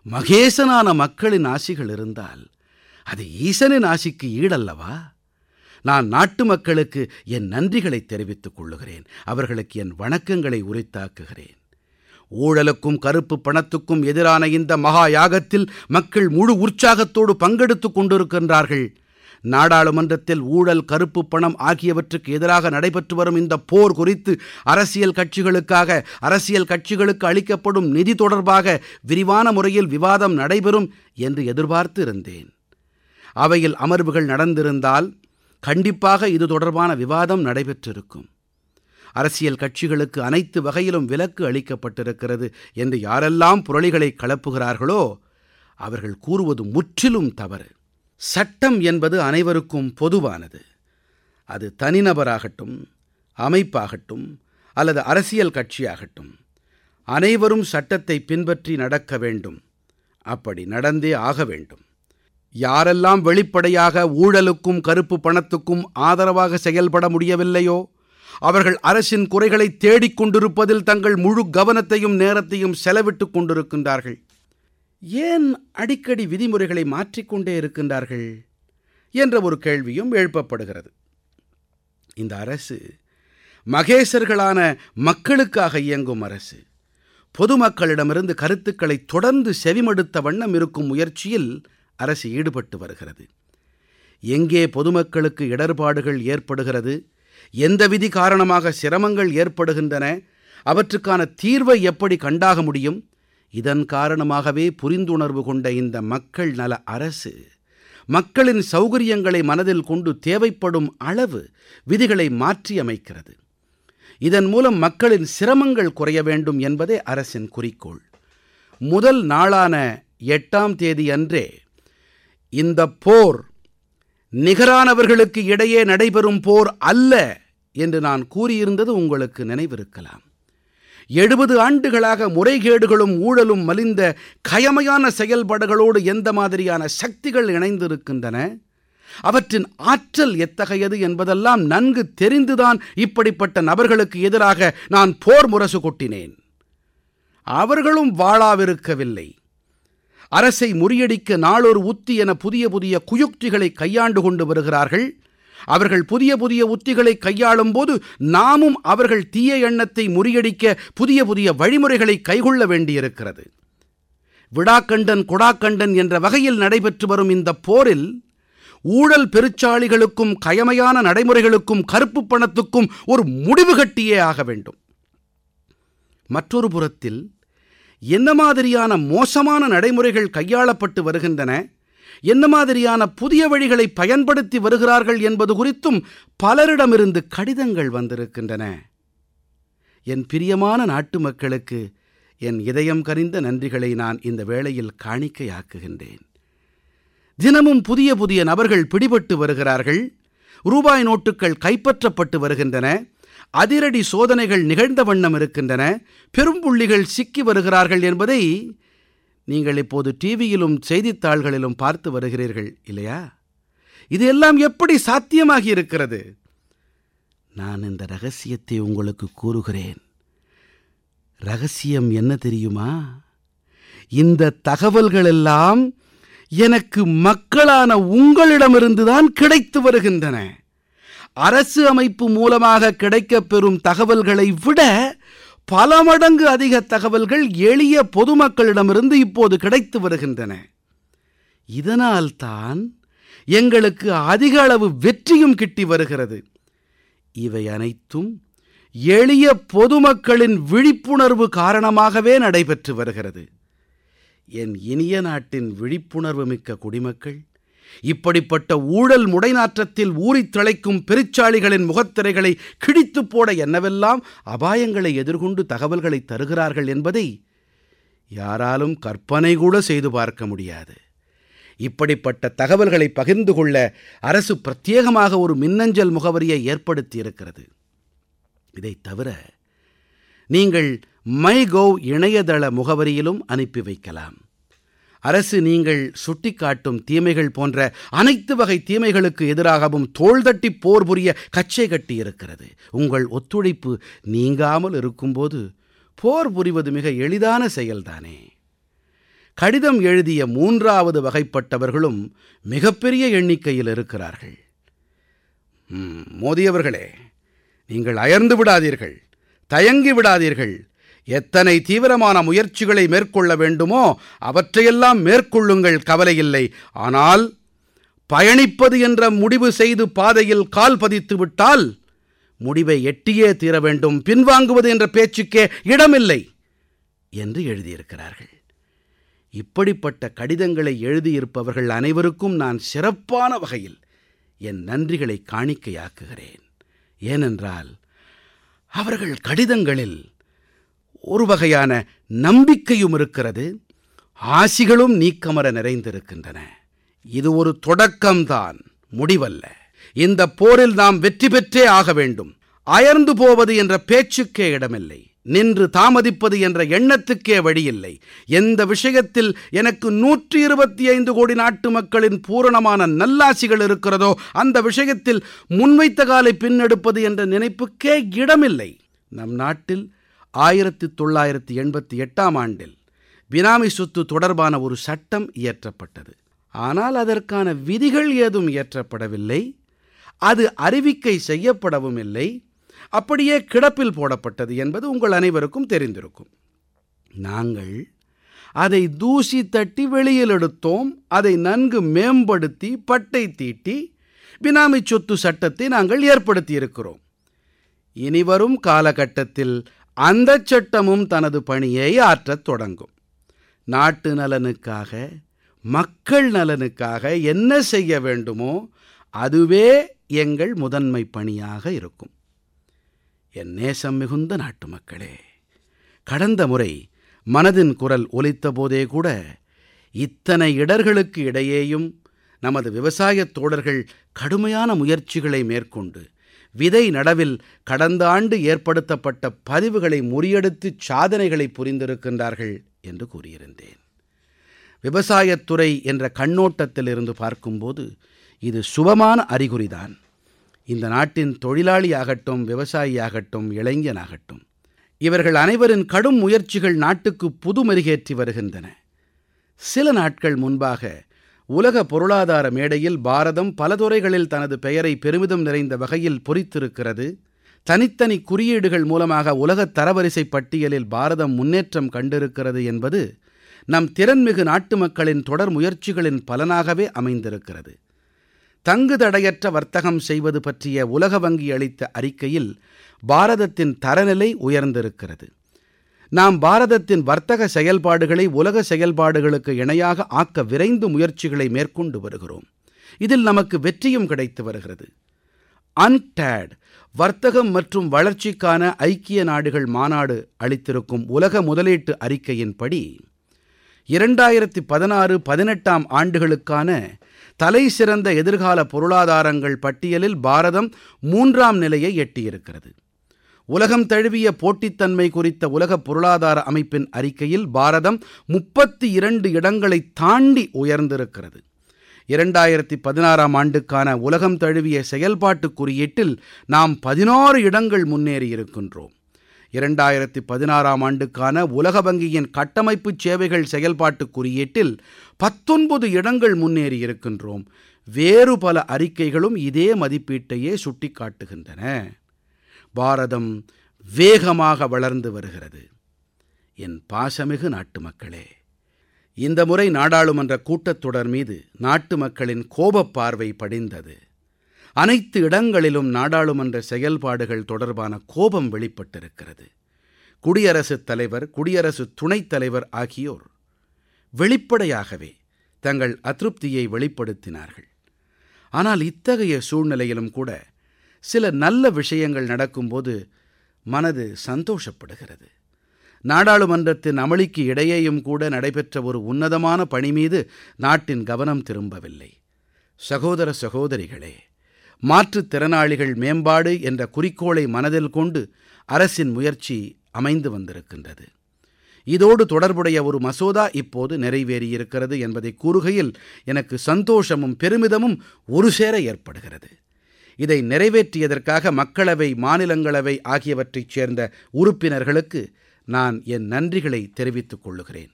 B: மகேசனான மக்களின் ஆசிகள் இருந்தால் அது ஈசனின் ஆசிக்கு ஈடல்லவா? நான் நாட்டு மக்களுக்கு என் நன்றிகளை தெரிவித்துக் கொள்ளுகிறேன். அவர்களுக்கு என் வணக்கங்களை உரித்தாக்குகிறேன். ஊழலுக்கும் கருப்பு பணத்துக்கும் எதிரான இந்த மகா யாகத்தில் மக்கள் முழு உற்சாகத்தோடு பங்கெடுத்துக் கொண்டிருக்கின்றார்கள். நாடாளுமன்றத்தில் ஊழல், கருப்பு பணம் ஆகியவற்றுக்கு எதிராக நடைபெற்று வரும் இந்த போர் குறித்து அரசியல் கட்சிகளுக்காக அரசியல் கட்சிகளுக்கு அளிக்கப்படும் நிதி தொடர்பாக விரிவான முறையில் விவாதம் நடைபெறும் என்று எதிர்பார்த்து இருந்தேன். அவையில் அமர்வுகள் நடந்திருந்தால் கண்டிப்பாக இது தொடர்பான விவாதம் நடைபெற்றிருக்கும். அரசியல் கட்சிகளுக்கு அனைத்து வகையிலும் விலக்கு அளிக்கப்பட்டிருக்கிறது என்று யாரெல்லாம் புரளிகளை கலப்புகிறார்களோ அவர்கள் கூறுவது முற்றிலும் தவறு. சட்டம் என்பது அனைவருக்கும் பொதுவானது. அது தனிநபராகட்டும், அமைப்பாகட்டும் அல்லது அரசியல் கட்சியாகட்டும், அனைவரும் சட்டத்தை பின்பற்றி நடக்க வேண்டும். அப்படி நடந்தே ஆக வேண்டும். யாரெல்லாம் வெளிப்படையாக ஊழலுக்கும் கருப்பு பணத்துக்கும் ஆதரவாக செயல்பட முடியவில்லையோ அவர்கள் அரசின் குறைகளை தேடிக் கொண்டிருப்பதில் தங்கள் முழு கவனத்தையும் நேரத்தையும் செலவிட்டுக் கொண்டிருக்கின்றார்கள். ஏன் அடிக்கடி விதிமுறைகளை மாற்றிக்கொண்டே இருக்கின்றார்கள் என்ற ஒரு கேள்வியும் எழுப்பப்படுகிறது. இந்த அரசு மகேசர்களான மக்களுக்காக இயங்கும் அரசு. பொதுமக்களிடமிருந்து கருத்துக்களை தொடர்ந்து செவிமடுத்த வண்ணம் இருக்கும் முயற்சியில் அரசு ஈடுபட்டு வருகிறது. எங்கே பொதுமக்களுக்கு இடர்பாடுகள் ஏற்படுகிறது, எந்த விதி காரணமாக சிரமங்கள் ஏற்படுகின்றன, அவற்றுக்கான தீர்வை எப்படி கண்டாக முடியும், இதன் காரணமாகவே புரிந்துணர்வு கொண்ட இந்த மக்கள் நல அரசு மக்களின் சௌகரியங்களை மனதில் கொண்டு தேவைப்படும் அளவு விதிகளை மாற்றியமைக்கிறது. இதன் மூலம் மக்களின் சிரமங்கள் குறைய வேண்டும் என்பதே அரசின் குறிக்கோள். முதல் நாளான எட்டாம் தேதி அன்றே இந்த போர் நிகரானவர்களுக்கு இடையே நடைபெறும் போர் அல்ல என்று நான் கூறியிருந்தது உங்களுக்கு நினைவிருக்கலாம். எழுபது ஆண்டுகளாக முறைகேடுகளும் ஊழலும் மலிந்த கயமையான செயல்பாடுகளோடு எந்த மாதிரியான சக்திகள் இணைந்திருக்கின்றன, அவற்றின் ஆற்றல் எத்தகையது என்பதெல்லாம் நன்கு தெரிந்துதான் இப்படிப்பட்ட நபர்களுக்கு எதிராக நான் போர் முரசு கொட்டினேன். அவர்களும் வாளாவிருக்கவில்லை. அரசை முறியடிக்க நாளொரு உத்தி என புதிய புதிய குயுக்திகளை கையாண்டு கொண்டு வருகிறார்கள். அவர்கள் புதிய புதிய உத்திகளை கையாளும் போது நாமும் அவர்கள் தீய எண்ணத்தை முறியடிக்க புதிய புதிய வழிமுறைகளை கைக்கொள்ள வேண்டியிருக்கிறது. விடாக்கண்டன் கொடாக்கண்டன் என்ற வகையில் நடைபெற்று வரும் இந்த போரில் ஊழல் பெருச்சாளிகளுக்கும் கயமையான நடைமுறைகளுக்கும் கருப்பு பணத்துக்கும் ஒரு முடிவு கட்டியே ஆக வேண்டும். மற்றொரு புறத்தில் என்ன மாதிரியான மோசமான நடைமுறைகள் கையாளப்பட்டு வருகின்றன, என்ன மாதிரியான புதிய வழிகளை பயன்படுத்தி வருகிறார்கள் என்பது குறித்தும் பலரிடமிருந்து கடிதங்கள் வந்திருக்கின்றன. என் பிரியமான நாட்டு மக்களுக்கு என் இதயம் கனிந்த நன்றிகளை நான் இந்த வேளையில் காணிக்கையாக்குகின்றேன். தினமும் புதிய புதிய நபர்கள் பிடிபட்டு வருகிறார்கள். ரூபாய் நோட்டுகள் கைப்பற்றப்பட்டு வருகின்றன. அதிரடி சோதனைகள் நிகழ்ந்த வண்ணம் இருக்கின்றன. பெரும்புள்ளிகள் சிக்கி வருகிறார்கள் என்பதை நீங்கள் இப்போது டிவியிலும் செய்தித்தாள்களிலும் பார்த்து வருகிறீர்கள் இல்லையா? இது எல்லாம் எப்படி சாத்தியமாகி இருக்கிறது? நான் இந்த ரகசியத்தை உங்களுக்கு கூறுகிறேன். ரகசியம் என்ன தெரியுமா? இந்த தகவல்கள் எல்லாம் எனக்கு மக்களான உங்களிடமிருந்துதான் கிடைத்து வருகின்றன. அரசு அமைப்பு மூலமாக கிடைக்கப்பெறும் தகவல்களை விட பல மடங்கு அதிக தகவல்கள் எளிய பொதுமக்களிடமிருந்து இப்போது கிடைத்து வருகின்றன. இதனால்தான் எங்களுக்கு அதிக அளவு வெற்றியும் கிட்டி வருகிறது. இவை அனைத்தும் எளிய பொதுமக்களின் விழிப்புணர்வு காரணமாகவே நடைபெற்று வருகிறது. என் இனிய நாட்டின் விழிப்புணர்வு மிக்க குடிமக்கள் இப்படிப்பட்ட ஊழல் முடைநாற்றத்தில் ஊறித் திளைக்கும் பெருச்சாளிகளின் முகத்திரைகளை கிழித்து போட என்னவெல்லாம் அபாயங்களை எதிர்கொண்டு தகவல்களை தருகிறார்கள் என்பதை யாராலும் கற்பனை கூட செய்து பார்க்க முடியாது. இப்படிப்பட்ட தகவல்களை பகிர்ந்து கொள்ள அரசு பிரத்யேகமாக ஒரு மின்னஞ்சல் முகவரியை ஏற்படுத்தி இருக்கிறது. இதைத் தவிர நீங்கள் மைகவ் இணையதள முகவரியிலும் அனுப்பி வைக்கலாம். அரசு நீங்கள் சுட்டிக்காட்டும் தீமைகள் போன்ற அனைத்து வகை தீமைகளுக்கு எதிராகவும் தோள்தட்டி போர் புரிய கச்சை கட்டி இருக்கிறது. உங்கள் ஒத்துழைப்பு நீங்காமல் இருக்கும்போது போர் புரிவது மிக எளிதான செயல்தானே. கடிதம் எழுதிய மூன்றாவது வகைப்பட்டவர்களும் மிகப்பெரிய எண்ணிக்கையில் இருக்கிறார்கள். ம், மோடி அவர்களே, நீங்கள் அயர்ந்து விடாதீர்கள், தயங்கி விடாதீர்கள். எத்தனை தீவிரமான முயற்சிகளை மேற்கொள்ள வேண்டுமோ அவற்றையெல்லாம் மேற்கொள்ளுங்கள், கவலையில்லை. ஆனால் பயணிப்பது என்ற முடிவு செய்து பாதையில் கால் பதித்து விட்டால் முடிவை எட்டியே தீர வேண்டும், பின்வாங்குவது என்ற பேச்சுக்கே இடமில்லை என்று எழுதியிருக்கிறார்கள். இப்படிப்பட்ட கடிதங்களை எழுதியிருப்பவர்கள் அனைவருக்கும் நான் சிறப்பான வகையில் என் நன்றிகளை காணிக்கையாக்குகிறேன். ஏனென்றால் அவர்கள் கடிதங்களில் ஒரு வகையான நம்பிக்கையும் இருக்கிறது, ஆசிகளும் நீக்கமற நிறைந்திருக்கின்றன. இது ஒரு தொடக்கம்தான், முடிவல்ல. இந்த போரில் நாம் வெற்றி பெற்றே ஆக வேண்டும். அயர்ந்து போவது என்ற பேச்சுக்கே இடமில்லை, நின்று தாமதிப்பது என்ற எண்ணத்துக்கே வழியில்லை. எந்த விஷயத்தில் எனக்கு நூற்றி இருபத்தி ஐந்து கோடி நாட்டு மக்களின் பூரணமான நல்லாசிகள் இருக்கிறதோ அந்த விஷயத்தில் முன்வைத்த காலை பின்னெடுப்பது என்ற நினைப்புக்கே இடமில்லை. நம் நாட்டில் ஆயிரத்தி தொள்ளாயிரத்தி எண்பத்தி எட்டாம் ஆண்டில் பினாமி சொத்து தொடர்பான ஒரு சட்டம் இயற்றப்பட்டது. ஆனால் அதற்கான விதிகள் ஏதும் இயற்றப்படவில்லை, அது அறிவிக்கை செய்யப்படவும் இல்லை, அப்படியே கிடப்பில் போடப்பட்டது என்பது உங்கள் அனைவருக்கும் தெரிந்திருக்கும். நாங்கள் அதை தூசி தட்டி வெளியில் எடுத்தோம், அதை நன்கு மேம்படுத்தி பட்டை தீட்டி பினாமி சொத்து சட்டத்தை நாங்கள் ஏற்படுத்தி இருக்கிறோம். இனிவரும் காலகட்டத்தில் அந்த சட்டமும் தனது பணியை ஆற்றத் தொடங்கும். நாட்டு நலனுக்காக, மக்கள் நலனுக்காக என்ன செய்ய வேண்டுமோ அதுவே எங்கள் முதன்மை பணியாக இருக்கும். என் நேசம் மிகுந்த நாட்டு மக்களே, கடந்த முறை மனதின் குரல் ஒலித்த போதே கூட இத்தனை இடர்களுக்கு இடையேயும் நமது விவசாயத் தோழர்கள் கடுமையான முயற்சிகளை மேற்கொண்டு விதை நடவில் கடந்த ஆண்டு ஏற்படுத்தப்பட்ட பதிவுகளை முறியடித்து சாதனைகளை புரிந்திருக்கின்றார்கள் என்று கூறியிருந்தேன். விவசாயத்துறை என்ற கண்ணோட்டத்தில் இருந்து பார்க்கும்போது இது சுபமான அறிகுறிதான். இந்த நாட்டின் தொழிலாளியாகட்டும், விவசாயியாகட்டும், இளைஞனாகட்டும், இவர்கள் அனைவரின் கடும் முயற்சிகள் நாட்டுக்கு புது மெருகேற்றி வருகின்றன. சில நாட்கள் முன்பாக உலக பொருளாதார மேடையில் பாரதம் பல துறைகளில் தனது பெயரை பெருமிதம் நிறைந்த வகையில் பொறித்திருக்கிறது. தனித்தனி குறியீடுகள் மூலமாக உலகத் தரவரிசை பட்டியலில் பாரதம் முன்னேற்றம் கண்டிருக்கிறது என்பது நம் திறன்மிகு நாட்டு மக்களின் தொடர் முயற்சிகளின் பலனாகவே அமைந்திருக்கிறது. தங்கு தடையற்ற வர்த்தகம் செய்வது பற்றிய உலக வங்கி அளித்த அறிக்கையில் பாரதத்தின் தரநிலை உயர்ந்திருக்கிறது. நாம் பாரதத்தின் வர்த்தக செயல்பாடுகளை உலக செயல்பாடுகளுக்கு இணையாக ஆக்க விரைந்து முயற்சிகளை மேற்கொண்டு வருகிறோம். இதில் நமக்கு வெற்றியும் கிடைத்து வருகிறது. அன்டாட் வர்த்தகம் மற்றும் வளர்ச்சிக்கான ஐக்கிய நாடுகள் மாநாடு அளித்திருக்கும் உலக முதலீட்டு அறிக்கையின்படி இரண்டாயிரத்தி பதினாறு பதினெட்டாம் ஆண்டுகளுக்கான தலை சிறந்த எதிர்கால பொருளாதாரங்கள் பட்டியலில் பாரதம் மூன்றாம் நிலையை எட்டியிருக்கிறது. உலகம் தழுவிய போட்டித்தன்மை குறித்த உலக பொருளாதார அமைப்பின் அறிக்கையில் பாரதம் முப்பத்தி இரண்டு இடங்களை தாண்டி உயர்ந்திருக்கிறது. இரண்டாயிரத்தி பதினாறாம் ஆண்டுக்கான உலகம் தழுவிய செயல்பாட்டு குறியீட்டில் நாம் பதினாறு இடங்கள் முன்னேறி இருக்கின்றோம். இரண்டாயிரத்தி பதினாறாம் ஆண்டுக்கான உலக வங்கியின் கட்டமைப்பு சேவைகள் செயல்பாட்டு குறியீட்டில் பத்தொன்பது இடங்கள் முன்னேறி இருக்கின்றோம். வேறு பல அறிக்கைகளும் இதே மதிப்பீட்டையே சுட்டிக்காட்டுகின்றன. பாரதம் வேகமாக வளர்ந்து வருகிறது. என் பாசமிகு நாட்டு மக்களே, இந்த முறை நாடாளுமன்ற கூட்டத்தொடர் மீது நாட்டு மக்களின் கோபப் பார்வை படிந்தது. அனைத்து இடங்களிலும் நாடாளுமன்ற செயல்பாடுகள் தொடர்பான கோபம் வெளிப்பட்டிருக்கிறது. குடியரசுத் தலைவர், குடியரசு துணைத் தலைவர் ஆகியோர் வெளிப்படையாகவே தங்கள் அதிருப்தியை வெளிப்படுத்தினார்கள். ஆனால் இத்தகைய சூழ்நிலையிலும் கூட சில நல்ல விஷயங்கள் நடக்கும்போது மனது சந்தோஷப்படுகிறது. நாடாளுமன்றத்தின் அமளிக்கு இடையேயும் கூட நடைபெற்ற ஒரு உன்னதமான பணி மீது நாட்டின் கவனம் திரும்பவில்லை. சகோதர சகோதரிகளே, மாற்றுத்திறனாளிகள் மேம்பாடு என்ற குறிக்கோளை மனதில் கொண்டு அரசின் முயற்சி அமைந்து வந்திருக்கின்றது. இதோடு தொடர்புடைய ஒரு மசோதா இப்போது நிறைவேறியிருக்கிறது என்பதை கூறுகையில் எனக்கு சந்தோஷமும் பெருமிதமும் ஒரு சேர ஏற்படுகிறது. இதை நிறைவேற்றியதற்காக மக்களவை, மாநிலங்களவை ஆகியவற்றைச் சேர்ந்த உறுப்பினர்களுக்கு நான் என் நன்றிகளை தெரிவித்துக் கொள்ளுகிறேன்.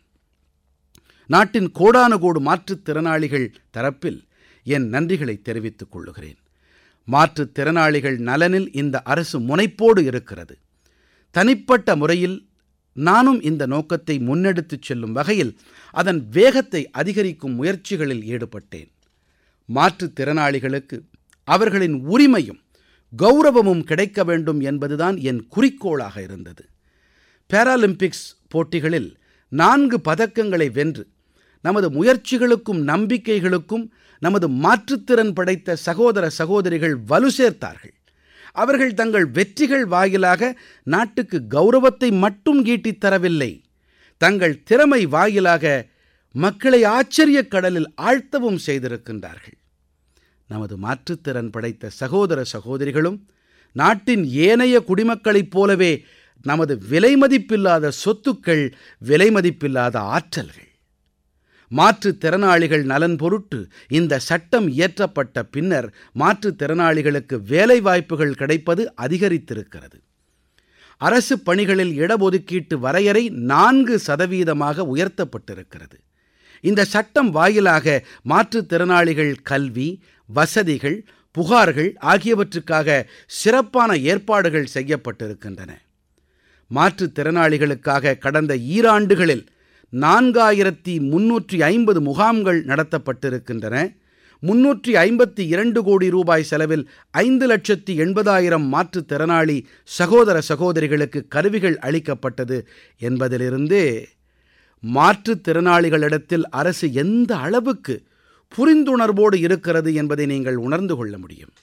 B: நாட்டின் கோடானுகோடு மாற்றுத்திறனாளிகள் தரப்பில் என் நன்றிகளை தெரிவித்துக் கொள்ளுகிறேன். மாற்றுத் திறனாளிகள் நலனில் இந்த அரசு முனைப்போடு இருக்கிறது. தனிப்பட்ட முறையில் நானும் இந்த நோக்கத்தை முன்னெடுத்துச் செல்லும் வகையில் அதன் வேகத்தை அதிகரிக்கும் முயற்சிகளில் ஈடுபட்டேன். மாற்றுத் திறனாளிகளுக்கு அவர்களின் உரிமையும் கௌரவமும் கிடைக்க வேண்டும் என்பதுதான் என் குறிக்கோளாக இருந்தது. பாராலிம்பிக்ஸ் போட்டிகளில் நான்கு பதக்கங்களை வென்று நமது முயற்சிகளுக்கும் நம்பிக்கைகளுக்கும் நமது மாற்றுத்திறன் படைத்த சகோதர சகோதரிகள் வலு சேர்த்தார்கள். அவர்கள் தங்கள் வெற்றிகள் வாயிலாக நாட்டுக்கு கௌரவத்தை மட்டும் ஈட்டித் தரவில்லை, தங்கள் திறமை வாயிலாக மக்களை ஆச்சரியக் கடலில் ஆழ்த்தவும் செய்திருக்கின்றார்கள். நமது மாற்றுத்திறன் படைத்த சகோதர சகோதரிகளும் நாட்டின் ஏனைய குடிமக்களைப் போலவே நமது விலைமதிப்பில்லாத சொத்துக்கள், விலைமதிப்பில்லாத ஆற்றல்கள். மாற்றுத் திறனாளிகள் நலன் பொருட்டு இந்த சட்டம் இயற்றப்பட்ட பின்னர் மாற்றுத் திறனாளிகளுக்கு வேலைவாய்ப்புகள் கிடைப்பது அதிகரித்திருக்கிறது. அரசு பணிகளில் இடஒதுக்கீட்டு வரையறை நான்கு சதவீதமாக உயர்த்தப்பட்டிருக்கிறது. இந்த சட்டம் வாயிலாக மாற்றுத் திறனாளிகள் கல்வி, வசதிகள், புகார்கள் ஆகியவற்றுக்காக சிறப்பான ஏற்பாடுகள் செய்யப்பட்டிருக்கின்றன. மாற்றுத் திறனாளிகளுக்காக கடந்த ஈராண்டுகளில் நான்காயிரத்தி முன்னூற்றி ஐம்பது முகாம்கள் நடத்தப்பட்டிருக்கின்றன. முன்னூற்றி ஐம்பத்தி இரண்டு கோடி ரூபாய் செலவில் ஐந்து லட்சத்தி எண்பதாயிரம் மாற்றுத் திறனாளி சகோதர சகோதரிகளுக்கு கருவிகள் அளிக்கப்பட்டது என்பதிலிருந்தே மாற்றுத் திறனாளிகளிடத்தில் அரசு எந்த அளவுக்கு புரிந்துணர்வோடு இருக்கிறது என்பதை நீங்கள் உணர்ந்து கொள்ள முடியும்.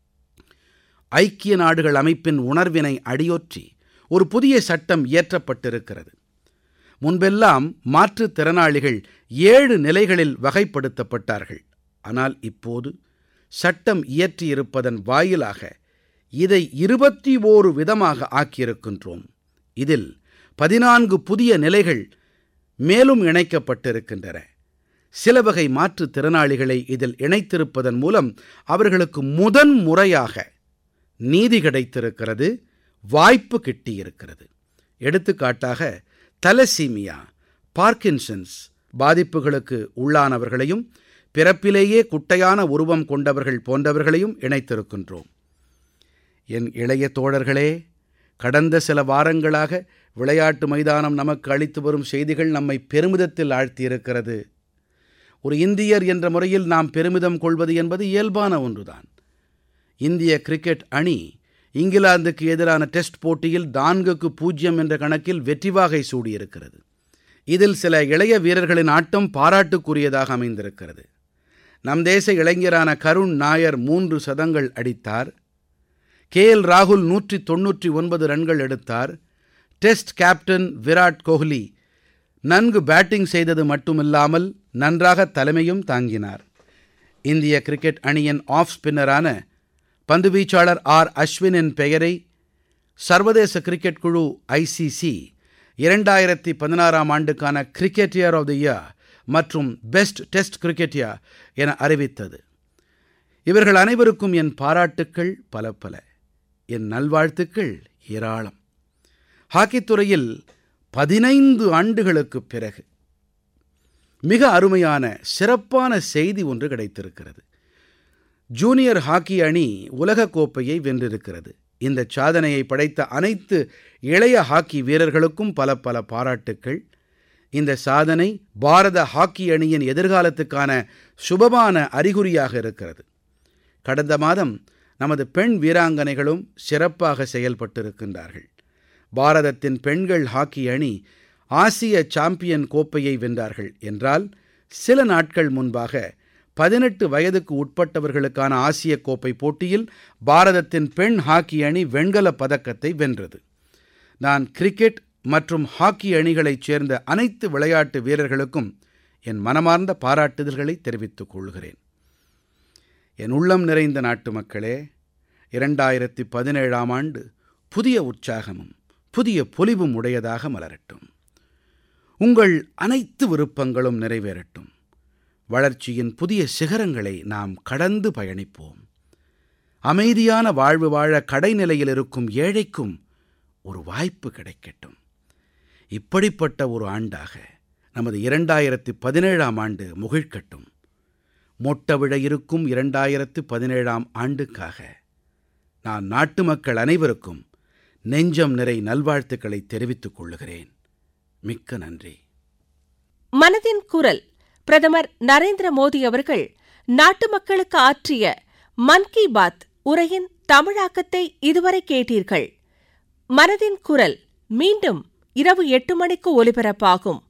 B: ஐக்கிய நாடுகள் அமைப்பின் உணர்வினை அடியொற்றி ஒரு புதிய சட்டம் இயற்றப்பட்டிருக்கிறது. முன்பெல்லாம் மாற்றுத் திறனாளிகள் ஏழு நிலைகளில் வகைப்படுத்தப்பட்டார்கள். ஆனால் இப்போது சட்டம் இயற்றியிருப்பதன் வாயிலாக இதை இருபத்தி ஓரு விதமாக ஆக்கியிருக்கின்றோம். இதில் பதினான்கு புதிய நிலைகள் மேலும் இணைக்கப்பட்டிருக்கின்றன. சில வகை மாற்றுத் திறனாளிகளை இதில் இணைத்திருப்பதன் மூலம் அவர்களுக்கு முதன் முறையாக நீதி கிடைத்திருக்கிறது, வாய்ப்பு கிட்டியிருக்கிறது. எடுத்துக்காட்டாக தலசீமியா, பார்க்கின்சன்ஸ் பாதிப்புகளுக்கு உள்ளானவர்களையும் பிறப்பிலேயே குட்டையான உருவம் கொண்டவர்கள் போன்றவர்களையும் இணைத்திருக்கின்றோம். என் இளைய தோழர்களே, கடந்த சில வாரங்களாக விளையாட்டு மைதானம் நமக்கு அளித்து வரும் செய்திகள் நம்மை பெருமிதத்தில் ஆழ்த்தியிருக்கிறது. ஒரு இந்தியர் என்ற முறையில் நாம் பெருமிதம் கொள்வது என்பது இயல்பான ஒன்றுதான். இந்திய கிரிக்கெட் அணி இங்கிலாந்துக்கு எதிரான டெஸ்ட் போட்டியில் நான்குக்கு பூஜ்யம் என்ற கணக்கில் வெற்றி வாகை சூடியிருக்கிறது. இதில் சில இளைய வீரர்களின் ஆட்டம் பாராட்டுக்குரியதாக அமைந்திருக்கிறது. நம் தேச இளைஞரான கருண் நாயர் மூன்று சதங்கள் அடித்தார். கே எல் ராகுல் நூற்றி தொன்னூற்றி ஒன்பது ரன்கள் எடுத்தார். டெஸ்ட் கேப்டன் விராட் கோஹ்லி நன்கு பேட்டிங் செய்தது மட்டுமில்லாமல் நன்றாக தலைமையும் தாங்கினார். இந்திய கிரிக்கெட் அணியின் ஆஃப் ஸ்பின்னரான பந்துவீச்சாளர் ஆர் அஸ்வினின் பெயரை சர்வதேச கிரிக்கெட் குழு ஐ சி சி இரண்டாயிரத்தி பதினாறாம் ஆண்டுக்கான கிரிக்கெட்டியர் ஆஃப் தி இயர் மற்றும் பெஸ்ட் டெஸ்ட் கிரிக்கெட்டியர் என அறிவித்தது. இவர்கள் அனைவருக்கும் என் பாராட்டுக்கள் பல பல, என் நல்வாழ்த்துக்கள் ஏராளம். ஹாக்கித் துறையில் பதினைந்து ஆண்டுகளுக்குப் பிறகு மிக அருமையான சிறப்பான செய்தி ஒன்று கிடைத்திருக்கிறது. ஜூனியர் ஹாக்கி அணி உலகக் கோப்பையை வென்றிருக்கிறது. இந்த சாதனையை படைத்த அனைத்து இளைய ஹாக்கி வீரர்களுக்கும் பல பல பாராட்டுக்கள். இந்த சாதனை பாரத ஹாக்கி அணியின் எதிர்காலத்துக்கான சுபமான அறிகுறியாக இருக்கிறது. கடந்த மாதம் நமது பெண் வீராங்கனைகளும் சிறப்பாக செயல்பட்டிருக்கின்றார்கள். பாரதத்தின் பெண்கள் ஹாக்கி அணி ஆசிய சாம்பியன் கோப்பையை வென்றார்கள் என்றால், சில நாட்கள் முன்பாக பதினெட்டு வயதுக்கு உட்பட்டவர்களுக்கான ஆசிய கோப்பை போட்டியில் பாரதத்தின் பெண் ஹாக்கி அணி வெண்கலப் பதக்கத்தை வென்றது. நான் கிரிக்கெட் மற்றும் ஹாக்கி அணிகளைச் சேர்ந்த அனைத்து விளையாட்டு வீரர்களுக்கும் என் மனமார்ந்த பாராட்டுதல்களை தெரிவித்துக் கொள்கிறேன். என் உள்ளம் நிறைந்த நாட்டு மக்களே, இரண்டாயிரத்தி பதினேழாம் ஆண்டு புதிய உற்சாகமும் புதிய பொலிவும் உடையதாக மலரட்டும். உங்கள் அனைத்து விருப்பங்களும் நிறைவேறட்டும். வளர்ச்சியின் புதிய சிகரங்களை நாம் கடந்து பயணிப்போம். அமைதியான வாழ்வு வாழ கடைநிலையில் இருக்கும் ஏழைக்கும் ஒரு வாய்ப்பு கிடைக்கட்டும். இப்படிப்பட்ட ஒரு ஆண்டாக நமது இரண்டாயிரத்தி பதினேழாம் ஆண்டு முகிழ்க்கட்டும். மொட்டவிழ இருக்கும் இரண்டாயிரத்து பதினேழாம் ஆண்டுக்காக நான் நாட்டு மக்கள் அனைவருக்கும் நெஞ்சம் நிறை நல்வாழ்த்துக்களை தெரிவித்துக் கொள்கிறேன். மிக்க நன்றி.
A: மனதின் குரல் பிரதமர் நரேந்திர மோடி அவர்கள் நாட்டு மக்களுக்கு ஆற்றிய மன் கி பாத் உரையின் தமிழாக்கத்தை இதுவரை கேட்டீர்கள். மனதின் குரல் மீண்டும் இரவு எட்டு மணிக்கு ஒலிபரப்பாகும்.